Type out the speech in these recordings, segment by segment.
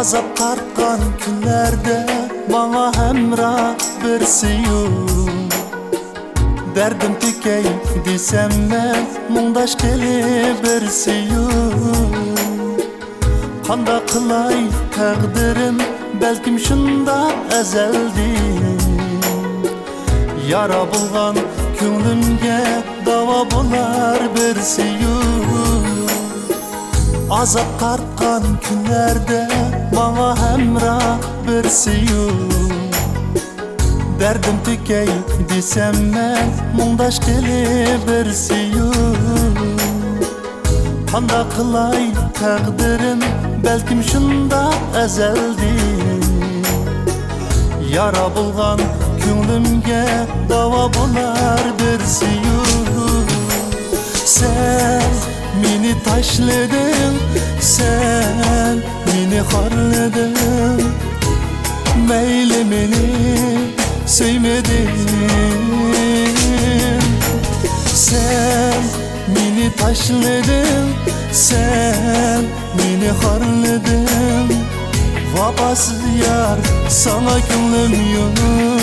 Azap tartkan günlerde bana hemrah bir suyun. Derdim tükey desem ben muңdaş kelip bir suyun. Kanda kılay takdirim belkim şunda ezeldim. Yara bulgan könglimge dava bular bir suyun. Azap tartkan günlerde bana hemrah bir suyun. Derdim tükey desem ben muңdaş kelip bir suyun. Kanda kılay takdirim belkim şunda ezeldim. Yara bulgan könglimge dava bular bir suyun. Sen meni taşladın, sen meni harladın. Meyli meni söylemedin. Sen meni taşladın, sen meni harladın. Vapasız yar sana gönlüm yok.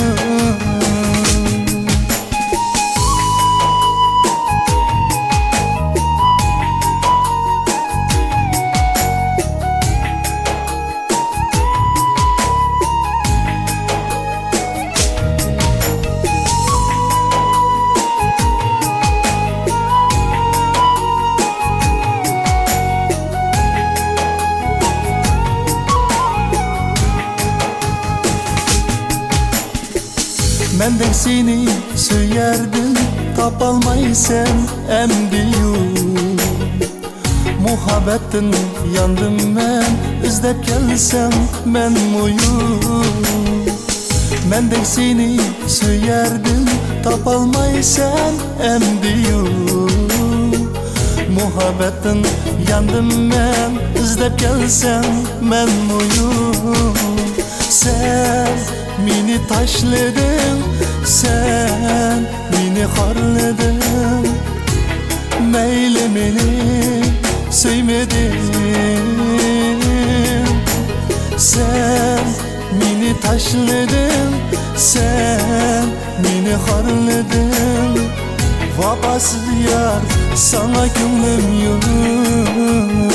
Mendek seni söyerdim, tapalmaysan emdiyum. Muhabbetin yandım ben, izlep gelsem ben muyum? Mendek seni söyerdim, tapalmaysan emdiyum. Muhabbetin yandım ben, izlep gelsem ben muyum? Sen meni taşladın, sen meni harladın. Meyli meni söylemedin. Sen meni taşladın, sen meni harladın. Vapasız yar sana gönlüm yok.